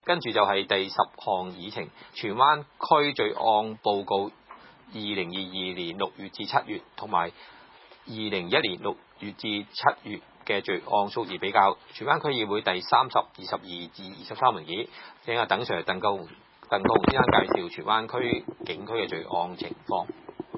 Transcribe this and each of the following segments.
跟住就係第10項議程，荃灣區罪案報告2022年6月至7月，同埋2021年6月至7月嘅罪案數字比較。荃灣區議會第30、22至23會議，請阿鄧 Sir、鄧國雄先生介紹荃灣區警區嘅罪案情況。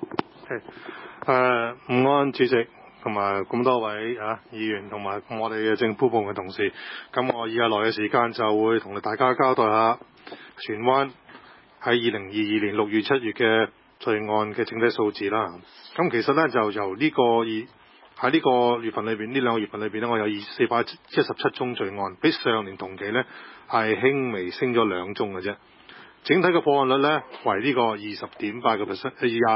午安主席同埋咁多位議員同埋我哋嘅政府部門嘅同事，咁我以下來嘅時間就會同大家交代下荃灣喺2022年6月7月嘅罪案嘅整體數字啦。咁其實呢，就由喺呢個月份裏邊，呢2個月份裏邊呢，我有417宗罪案，比上年同期呢係輕微升咗2宗嘅啫。整體嘅破案率呢為呢個20.8%，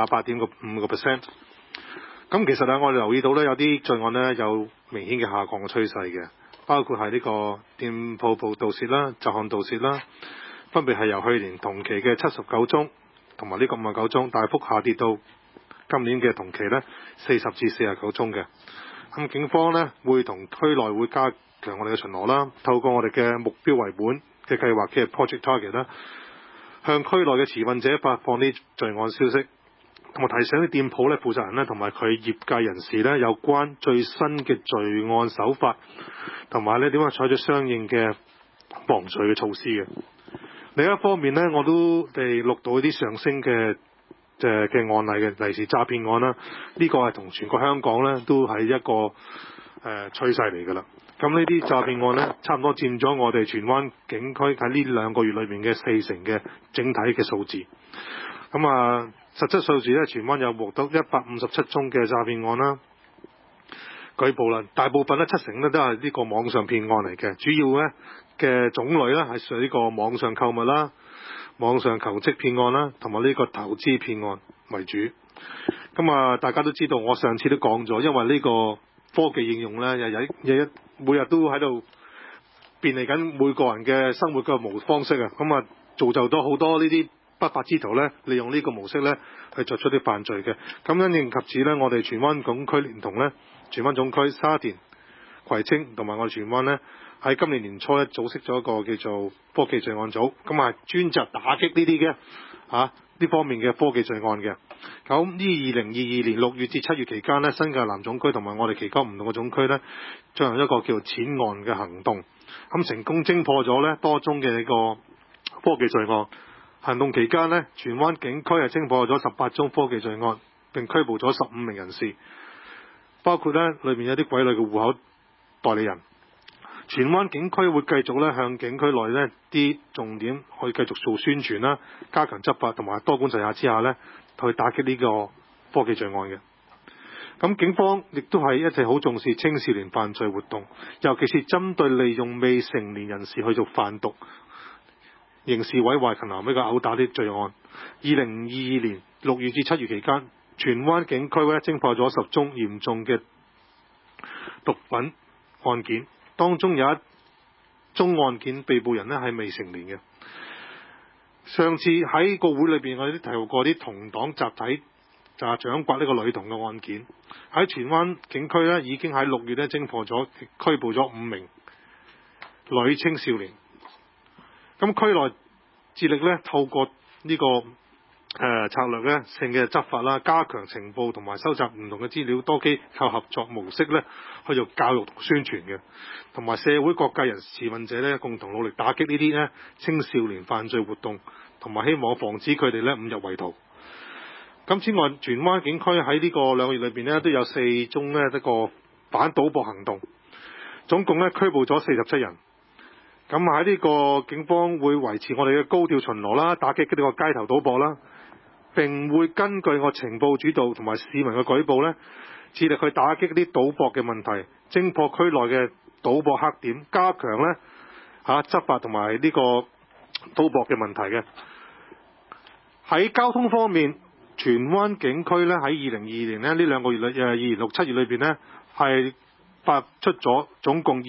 28.5%。咁其實呢，我哋留意到呢，有啲罪案呢有明顯嘅下降嘅趨勢嘅，包括係呢個店鋪盜竊啦、雜項盜竊啦，分別係由去年同期嘅79宗同埋呢個59宗，大幅下跌到今年嘅同期呢40至49宗嘅。咁警方呢會同區內會加強我哋嘅巡邏啦，透過我哋嘅目標為本嘅計劃嘅 Project Target 啦，向區內嘅持份者發放啲罪案消息，同埋提醒啲店鋪咧負責人咧同埋佢業界人士咧有關最新嘅罪案手法，同埋咧點樣採取相應嘅防罪嘅措施嘅。另一方面咧，我都哋錄到一啲上升嘅案例嘅，例如詐騙案啦，呢個係同全國香港咧都係一個趨勢嚟㗎啦。咁呢啲詐騙案呢，差唔多佔咗我哋荃灣警區喺呢2個月裏面嘅40%嘅整體嘅數字。咁實質數字呢，荃灣有獲得157宗嘅詐騙案啦，舉報啦，大部分呢70%呢都係呢個網上騙案嚟嘅，主要呢嘅種類呢係屬於呢個網上購物啦、網上求職騙案啦，同埋呢個投資騙案為主。咁大家都知道，我上次都講咗，因為呢個科技應用呢，每日都喺度便利緊每個人嘅生活嘅方式啊，造就咗好多呢啲不法之徒呢，利用呢個模式呢去作出啲犯罪嘅。咁因應及此呢，我哋荃灣總區連同呢荃灣總區、沙田、葵青同埋我哋荃灣呢，喺今年年初呢組織咗一個叫做科技罪案組，專責打擊呢啲嘅呢方面嘅科技罪案嘅。咁呢2022年6月至7月期間呢，新界南總區同埋我哋其他唔同嘅總區呢，進行一個叫做淺案嘅行動，成功偵破咗呢多宗嘅呢個科技罪案。行動期間呢，荃灣警區係偵破咗18宗科技罪案，並拘捕咗15名人士，包括呢裏面有啲鬼女嘅戶口代理人。荃灣警區會繼續呢向警區內呢啲重點去繼續做宣傳啦，加強執法同埋多管齊下之下呢，去打擊呢個科技罪案嘅。咁警方亦都係一直好重視青少年犯罪活動，尤其是針對利用未成年人士去做販毒、刑事毀壞、擒拿呢個毆打啲罪案。2022年6月至7月期間，荃灣警區呢偵破咗10宗嚴重嘅毒品案件，當中有1宗案件被捕人呢係未成年嘅。上次喺個會裏邊，我哋都提過啲同黨集體掌摑呢個女童嘅案件。喺荃灣警區呢，已經喺6月呢偵破咗、拘捕咗5名女青少年。咁區內致力呢透過呢個策略呢性嘅執法啦，加強情報同埋收集唔同嘅資料，多機構合作模式呢去做教育同宣傳嘅，同埋社會各界人士持份者呢共同努力打擊呢啲呢青少年犯罪活動，同埋希望防止佢哋呢誤入歧途。咁此外，荃灣警區喺呢個2個月裏邊呢都有4宗呢一個反賭博行動，總共呢拘捕咗47人。咁喺呢個警方會維持我哋嘅高調巡邏啦，打擊呢個街頭賭博啦，並會根據我情報主導同埋市民嘅舉報呢，致力去打擊啲賭博嘅問題，偵破區內嘅賭博黑點，加強呢執法同埋呢個賭博嘅問題嘅。喺交通方面，荃灣警區呢喺2022年呢2個月2月6、7月裏邊呢係發出咗總共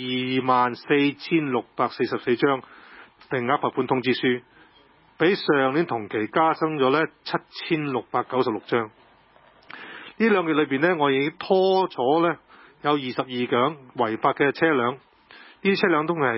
24,644張定額罰款通知書，比上年同期加增咗呢7,696張。呢2個月裏邊呢，我已經拖咗呢有22輛違法嘅車輛，呢啲車輛都係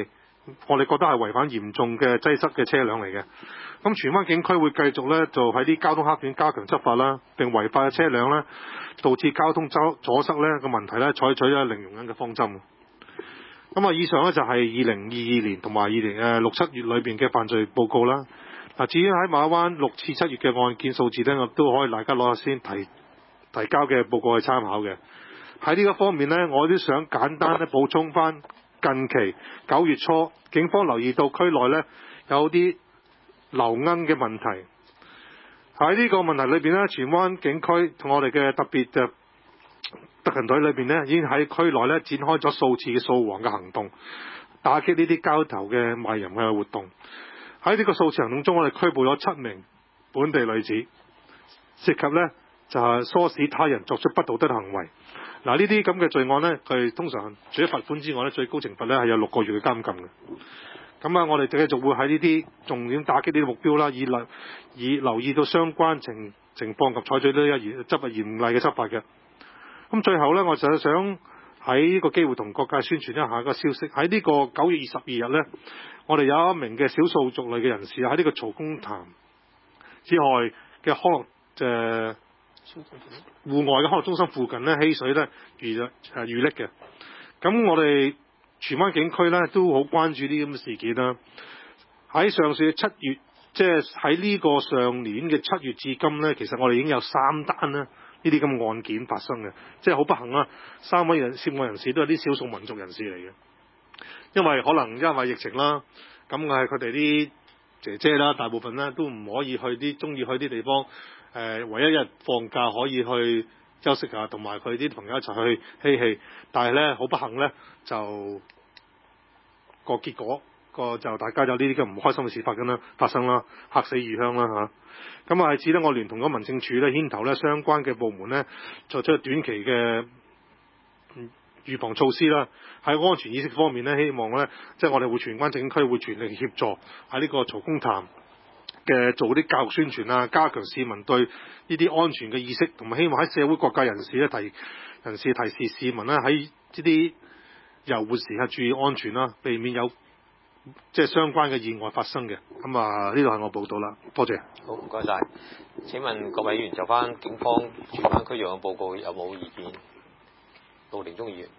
我哋覺得係違反嚴重嘅擠塞嘅車輛嚟嘅。咁荃灣警區會繼續咧就喺啲交通黑點加強執法啦，並違法嘅車輛咧導致交通阻塞咧個問題咧採取咗零容忍嘅方針。咁啊，以上咧就係2022年同埋6、7月裏邊嘅犯罪報告啦。嗱，至於喺馬灣6至7月嘅案件數字咧，我都可以大家攞下先提交嘅報告去參考嘅。喺呢個方面咧，我都想簡單咧補充翻近期9月初警方留意到區內咧有啲流鶯嘅問題。喺呢個問題裏邊咧，荃灣警區同我哋嘅特別特勤隊裏邊咧，已經喺區內咧展開咗數次嘅掃黃嘅行動，打擊呢啲交投嘅賣淫嘅活動。喺呢個數次行動中，我哋拘捕咗7名本地女子，涉及呢就係唆使他人作出不道德嘅行為。嗱，呢啲咁嘅罪案呢，佢通常除咗罰款之外呢，最高懲罰呢係有6個月嘅監禁嘅。咁啊，我哋繼續會喺呢啲重點打擊呢啲目標啦，以留意到相關情況及採取呢一執法嚴厲嘅執法嘅。咁最後呢，我就想喺呢個機會同各界宣傳一下個消息。喺呢個9月22日呢，我哋有一名嘅少數族裔嘅人士喺呢個曹公潭之外嘅康樂戶外嘅康樂中心附近呢，嬉水呢遇溺嘅。咁我哋荃灣警區呢都好關注呢啲咁嘅事件啦。喺上次7月，即係喺呢個上年嘅7月至今呢，其實我哋已經有3單呢啲咁嘅案件發生嘅，即係好不幸啦。3位涉案人士都係啲少數民族人士嚟嘅，因為疫情啦，咁係佢哋啲姐姐啦，大部分呢都唔可以去中意去啲地方，唯一一日放假可以去休息下，同埋佢啲朋友一齊去嬉戲，但係呢，好不幸呢，就個結果就大家有呢啲咁唔開心嘅事發生啦，嚇死異鄉啦嚇。咁啊，係指呢，我聯同咗民政處呢牽頭呢相關嘅部門呢，作出短期嘅預防措施啦。喺安全意識方面呢，希望呢，即係我哋會荃灣警區會全力協助喺呢個曹公潭嘅做啲教育宣傳啊，加強市民對呢啲安全嘅意識，同埋希望喺社會各界人士呢提示市民呢喺呢啲遊玩時刻注意安全啦，避免有即係相關嘅意外發生嘅。咁啊，呢度係我報道啦，多謝。 好，唔該晒。請問各位議員就翻警方荃灣區樣嘅報告有冇意見？杜定中議員。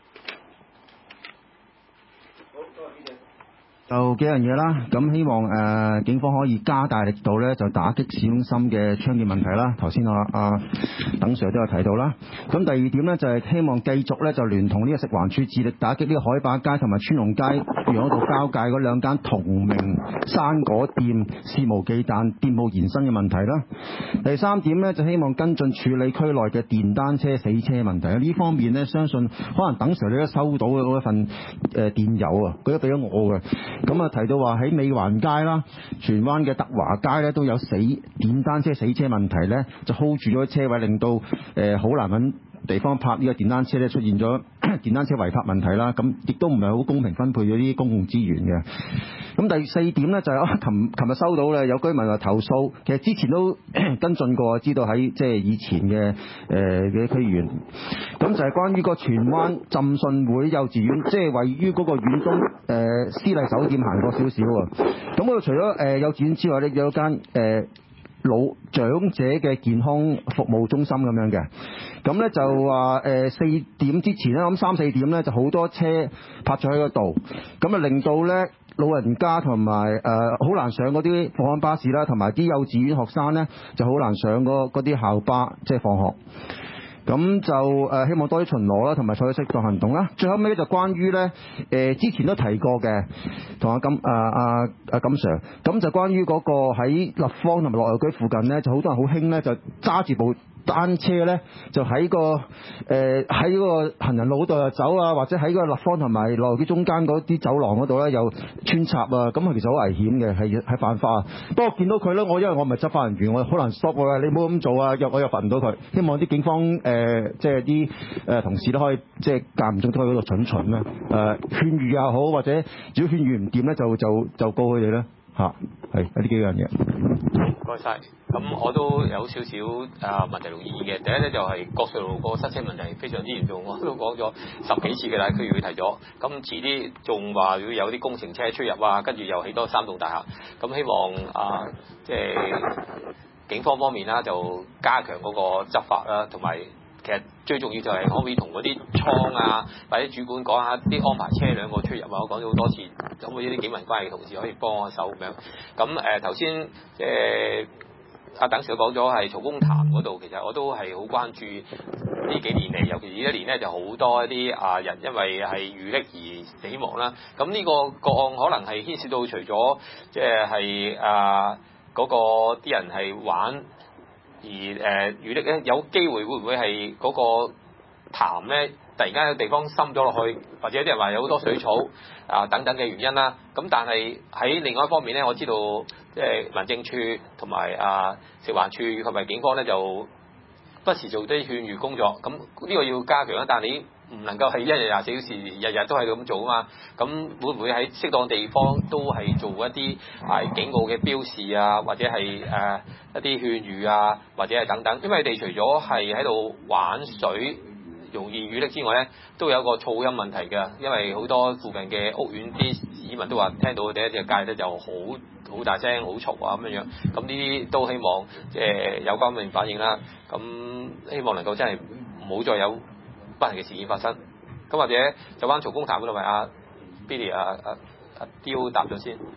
好，多謝主席。 就幾樣嘢啦，咁希望警方可以加大力度咧，就打擊市中心嘅槍擊問題啦。頭先等 Sir 都有提到啦。咁第二點咧就係希望繼續咧就聯同呢個食環署致力打擊呢個海壩街同埋川龍街養道交界嗰2間同名生果店肆無忌憚店鋪延伸嘅問題啦。第三點咧就希望跟進處理區內嘅電單車死車問題。呢方面咧相信可能等 Sir 你都收到嘅嗰一份電郵啊，佢都俾咗我嘅。咁啊提到話喺美環街啦、荃灣嘅德華街咧都有電單車死車問題咧，就 hold 住咗車位，令到好難揾地方泊呢個電單車咧，出現咗電單車違泊問題啦。咁亦都唔係好公平分配咗啲公共資源嘅。咁第四點咧就係琴日收到咧有居民話投訴，其實之前都跟進過，知道喺即係以前嘅區議員。咁就係關於個荃灣浸信會幼稚園，即係位於嗰個遠東絲麗酒店行過少少喎。咁嗰度除咗幼稚園之外咧，有間老長者嘅健康服務中心咁樣嘅。咁咧就話4點之前咧，咁3、4點咧就好多車泊咗喺嗰度，咁啊令到咧老人家同埋好難上嗰啲放學巴士啦，同埋啲幼稚園學生咧就好難上嗰啲校巴，即係放學。咁就希望多啲巡邏啦，同埋採取適當行動啦。最後尾就關於咧之前都提過嘅，同阿金 Sir， 咁就關於嗰個喺立方同埋樂悠居附近咧，就好多人好興咧，就揸住部單車咧，就喺個行人路度又走啊，或者喺個立方同埋樂悠居中間嗰啲走廊嗰度咧又穿插啊，咁其實好危險嘅，係犯法啊。不過見到佢咧，因為我唔係執法人員，我好難 stop 佢，你唔好咁做啊，我又罰唔到佢。希望啲警方即係啲同事都可以即係間唔中都喺嗰度巡啦，勸喻又好，或者如果勸喻唔掂咧，就告佢哋啦。 嚇，係呢幾樣嘢。 唔該晒。咁我都有少少問題同意見嘅。第一咧就係國隧路個塞車問題非常之嚴重，我都講咗10幾次嘅啦，區議會提咗。咁遲啲仲話要有啲工程車出入啊，跟住又起多3棟大廈。咁希望即係警方方面啦，就加強嗰個執法啦，同埋其實最重要就係可唔可以同嗰啲倉啊或者主管講下啲安排車輛個出入啊，我講咗好多次，可唔可以啲警民關係嘅同事可以幫我手咁樣？咁頭先阿鄧 Sir 講咗係曹公潭嗰度，其實我都係好關注呢幾年嚟，尤其是呢一年咧就好多一啲人因為係遇溺而死亡啦。咁呢個個案可能係牽涉到除咗即係嗰個啲人係玩而遇溺咧，有機會會唔會係嗰個潭咧突然間有地方深咗落去，或者啲人話有好多水草等等嘅原因啦。咁但係喺另外一方面咧，我知道即係民政處同埋食環署以及埋警方咧就不時做啲勸喻工作。咁呢個要加強啦，但係你唔能夠係1日24小時日日都係咁做啊嘛。咁會唔會喺適當地方都係做一啲警告嘅標示啊，或者係一啲勸喻啊，或者係等等？因為你哋除咗係喺度玩水容易遇溺之外咧，都有個噪音問題㗎。因為好多附近嘅屋苑啲市民都話聽到第一隻街咧就好大聲、好嘈啊咁樣。咁呢啲都希望即係有關方面反映啦。咁希望能夠真係唔好再有不幸嘅事件發生。咁或者就翻曹公潭嗰度，咪阿 Billy 阿刁答咗先。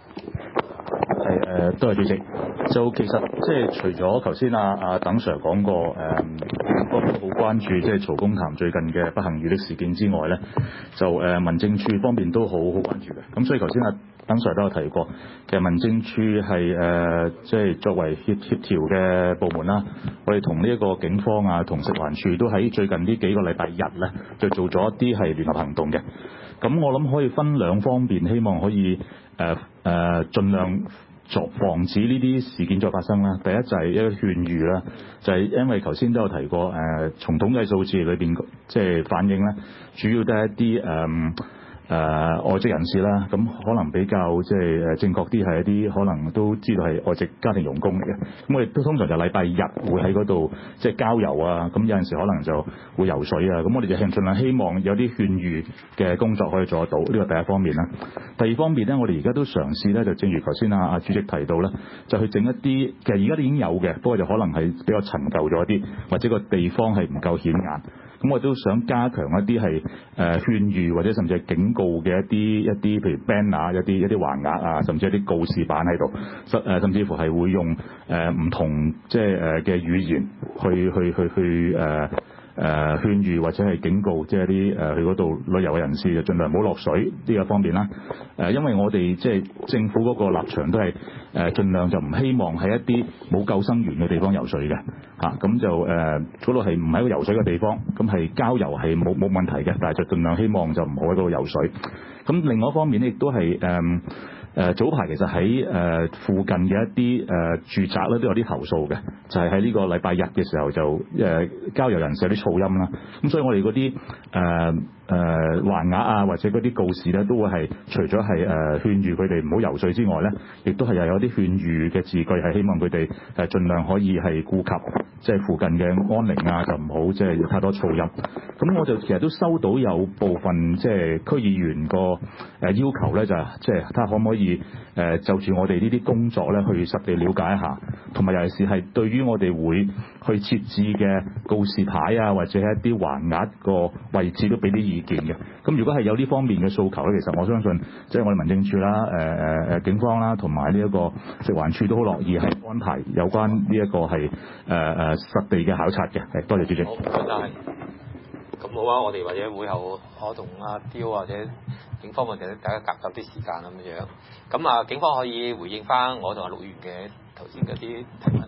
係多謝主席。就其實即係除咗頭先阿鄧 Sir 講過都好關注即係曹公潭最近嘅不幸遇溺事件之外咧，就民政處方面都好關注嘅。咁所以頭先鄧 Sir 都有提過，其實民政處係即係作為協調嘅部門啦，我哋同呢一個警方同食環署都喺最近呢幾個禮拜日咧，就做咗一啲係聯合行動嘅。咁我諗可以分兩方面，希望可以盡量防止呢啲事件再發生啦。第一就係一個勸喻啦，就係因為頭先都有提過從統計數字裏邊即係反映咧，主要都係一啲外籍人士啦，咁可能比較即係正確啲係一啲可能都知道係外籍家庭傭工嚟嘅。咁我哋都通常就禮拜日會喺嗰度即係郊遊啊，咁有陣時可能就會游水啊。咁我哋就盡量希望有啲勸喻嘅工作可以做得到，呢個第一方面啦。第二方面咧，我哋而家都嘗試咧，就正如頭先阿主席提到咧，就去整一啲其實而家都已經有嘅，不過就可能係比較陳舊咗啲，或者個地方係唔夠顯眼。咁我都想加強一啲係勸喻或者甚至係警告嘅一啲譬如 banner 一啲橫額啊，甚至一啲告示板喺度，甚至乎係會用唔同即係嘅語言去勸喻或者係警告，即係啲去嗰度旅遊嘅人士就盡量唔好落水呢個方面啦。因為我哋即係政府嗰個立場都係盡量就唔希望喺一啲冇救生員嘅地方游水嘅嚇，咁就嗰度係唔係一個游水嘅地方，咁係郊遊係冇問題嘅，但係就盡量希望就唔好喺嗰度游水。咁另外一方面咧，亦都係早排其實喺附近嘅一啲住宅咧都有啲投訴嘅，就係喺呢個禮拜日嘅時候就郊遊人士有啲噪音啦。咁所以我哋嗰啲橫額啊或者嗰啲告示咧都會係除咗係勸喻佢哋唔好游水之外咧，亦都係又有啲勸喻嘅字句係希望佢哋盡量可以係顧及即係附近嘅安寧啊，就唔好即係太多噪音。咁我就其實都收到有部分即係區議員個要求咧，就即係睇下可唔可以就住我哋呢啲工作咧去實地了解一下，同埋尤其是係對於我哋會去設置嘅告示牌啊或者一啲橫額個位置都俾啲意見嘅。咁如果係有呢方面嘅訴求咧，其實我相信即係我哋民政處啦、警方啦同埋呢一個食環署都好樂意係安排有關呢一個係實地嘅考察嘅。多謝主席。 好，唔該。咁好啊，我哋或者會後我同阿刁或者警方或者大家夾啲時間咁樣。咁警方可以回應翻我同阿陸議員嘅頭先嗰啲提問。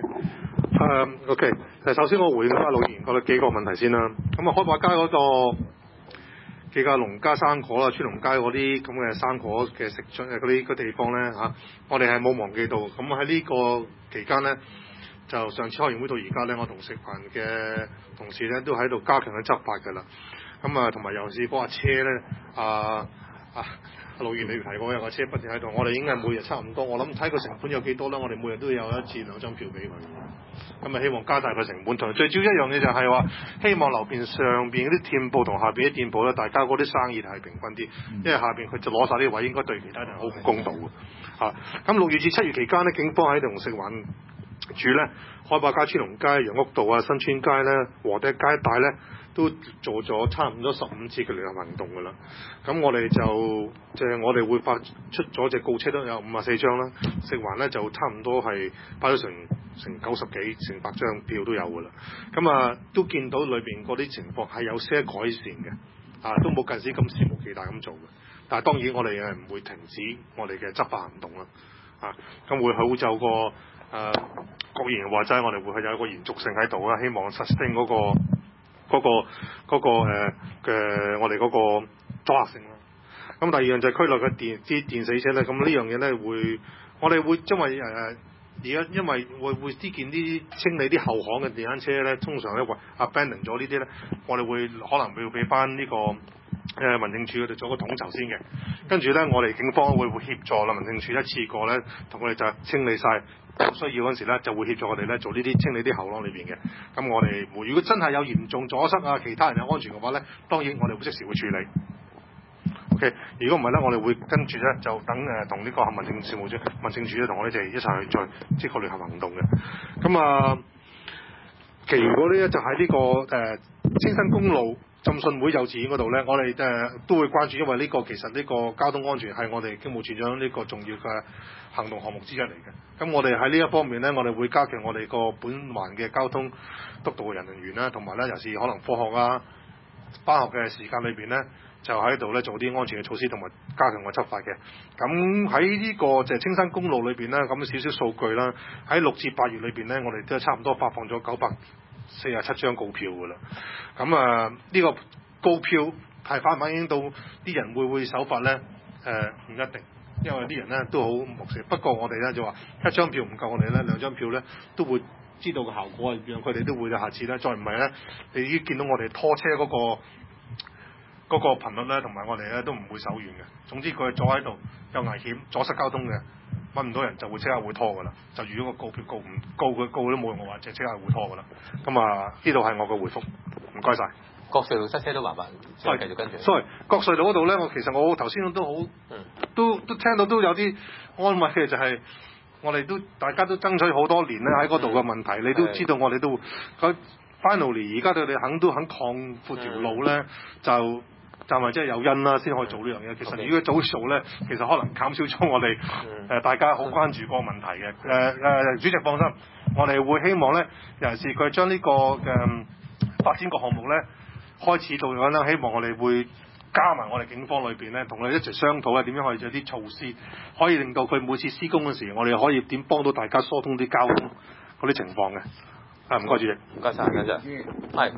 OK， 首先我回應翻陸議員嗰幾個問題先啦。咁開發街嗰個記架農家生果啦，川龍街嗰啲咁嘅生果嘅食出嗰啲地方咧我哋係冇忘記到。咁喺呢個期間咧，就上次開完會到而家咧，我同食環嘅同事咧都喺度加強緊執法㗎啦。咁同埋尤其是嗰架車咧， 路遠你提過有個車不斷喺度，我哋已經係每日差唔多，我諗睇個成本有幾多啦，我哋每日都有1至2張票俾佢。咁啊，希望加大個成本，同最主要一樣嘢就係話，希望樓邊上邊嗰啲店鋪同下邊啲店鋪咧，大家嗰啲生意係平均啲，因為下邊佢就攞晒啲位，應該對其他人好唔公道嘅嚇。咁6月至7月期間咧，警方喺同食環署咧，海壩街、川龍街、楊屋道啊、新村街咧、和德街一帶咧，都做咗差唔多15次嘅聯合行動㗎啦。咁我哋就我哋會發出咗隻告車都有54張啦，食環咧就差唔多係發咗成90幾、成100張票都有㗎啦。咁啊都見到裏邊嗰啲情況係有些改善嘅，啊都冇近時咁肆無忌憚咁做嘅。但係當然我哋係唔會停止我哋嘅執法行動啦。啊咁會好就個郭議員話齋，我哋會係有一個延續性喺度啦，希望 sustain 嗰個我哋嗰個阻嚇性啦。咁第二樣就係區內嘅電死車咧，咁呢樣嘢咧我哋會因為而家因為會呢件啲清理啲後巷嘅電單車咧，通常咧abandon 咗呢啲咧，我哋會可能會俾翻呢個民政處佢哋做個統籌先嘅，跟住咧我哋警方會協助啦，民政處一次過咧同佢哋就清理晒，有需要嗰陣時咧就會協助我哋咧做呢啲清理啲後巷裏邊嘅。咁我哋如果真係有嚴重阻塞啊，其他人有安全嘅話咧，當然我哋會即時會處理。OK， 如果唔係咧，我哋會跟住咧就等同呢個民政事務處、民政處咧同我哋一齊去再即係聯合行動嘅。咁啊，其餘嗰啲咧就喺呢個青山公路浸信會幼稚園嗰度咧，我哋都會關注，因為呢個其實呢個交通安全係我哋警務處長呢個重要嘅行動項目之一嚟嘅。咁我哋喺呢一方面咧，我哋會加強我哋個本環嘅交通督導嘅人員啦，同埋咧尤其是可能課學啊、返學嘅時間裏邊咧，就喺度咧做啲安全嘅措施，同埋加強個執法嘅。咁喺呢個就係青山公路裏邊咧，咁少少數據啦，喺6至8月裏邊咧，我哋都差唔多發放咗947張告票㗎啦。咁呢個告票係反映到啲人會守法咧？唔一定，因為啲人咧都好目視。不過我哋咧就話1張票唔夠，我哋咧2張票咧都會知道個效果，讓佢哋都會下次咧，再唔係咧，你已經見到我哋拖車嗰個頻率咧，同埋我哋咧都唔會手軟嘅。總之佢坐喺度有危險、阻塞交通嘅，揾唔到人就會即刻會拖㗎啦。就如果個告票告都冇用嘅話，就即刻會拖㗎啦。咁呢度係我嘅回覆，唔該晒。 各隧道塞車都麻煩，再繼續跟住。 sorry， 各隧道嗰度咧，我頭先都好，都聽到都有啲安慰嘅，就係我哋大家都爭取好多年咧喺嗰度嘅問題，你都知道我哋都佢 finally 而家佢哋肯擴闊條路咧，就咪即係有因啦，先可以做呢樣嘢。其實如果早做咧，其實可能減少咗我哋大家好關注嗰個問題嘅。主席放心，我哋會希望咧，尤其是佢將呢個嘅發展個項目咧開始到咁啦，希望我哋會加埋我哋警方裏邊咧，同佢哋一齊商討啊，點樣可以有啲措施，可以令到佢每次施工嗰時，我哋可以點幫到大家疏通啲交通嗰啲情況嘅。唔該主席， 唔該晒，跟住係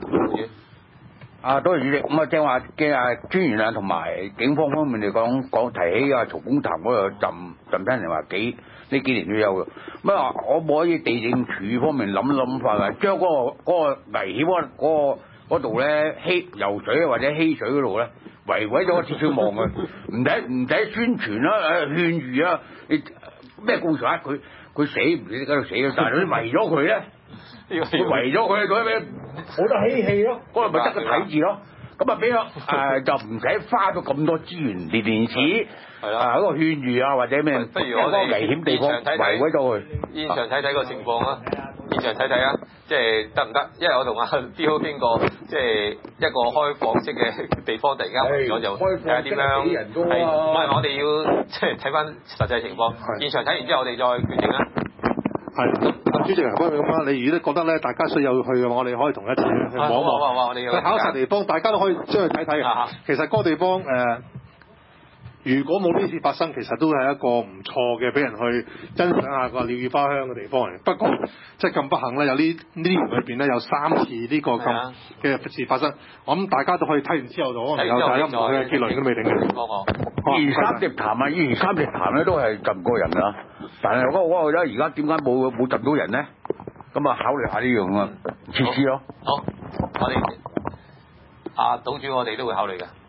多謝主席。咁正話嘅專員同埋警方方面嚟講提起曹公潭嗰個浸親人話呢幾年都有嘅。咁我冇可以地政處方面諗法啊，將嗰個危險嗰度咧游水或者嬉水嗰度咧圍咗個鐵絲網嘅，唔使宣傳啦，勸喻啊，你咩告訴佢死唔死喺度死，但係你圍咗佢咧，佢圍咗佢嗰啲好多嬉戲咯，嗰度咪得個睇字咯。咁俾咗就唔使花咗咁多資源連屎嗰個勸喻啊或者咩， 不如我哋危險地方圍咗佢。 現場睇個情況啦，現場睇啊，即係得唔得？因為我同阿彪經過，即係一個開放式嘅地方，突然間圍咗就睇下點樣。唔係我哋要即係睇翻實際情況。現場睇完之後，我哋再決定啦。 咁主席不如咁啦，你如果覺得咧大家需要去嘅話，我哋可以同一次去望一望。去考察地方，大家都可以出去睇睇。其實嗰個地方如果冇呢次發生，其實都係一個唔錯嘅，俾人去欣賞下個鳥語花香嘅地方嚟。不過即係咁不幸咧，有呢年裏邊咧有3次呢個咁嘅事發生。我諗大家都可以睇完之後就可能有大家唔同嘅結論都未定嘅。 以前三隻潭咧都係浸過人啊，但係我覺得而家點解冇浸到人咧？咁考慮下呢樣設施咯。 好，我哋董主我哋都會考慮嘅。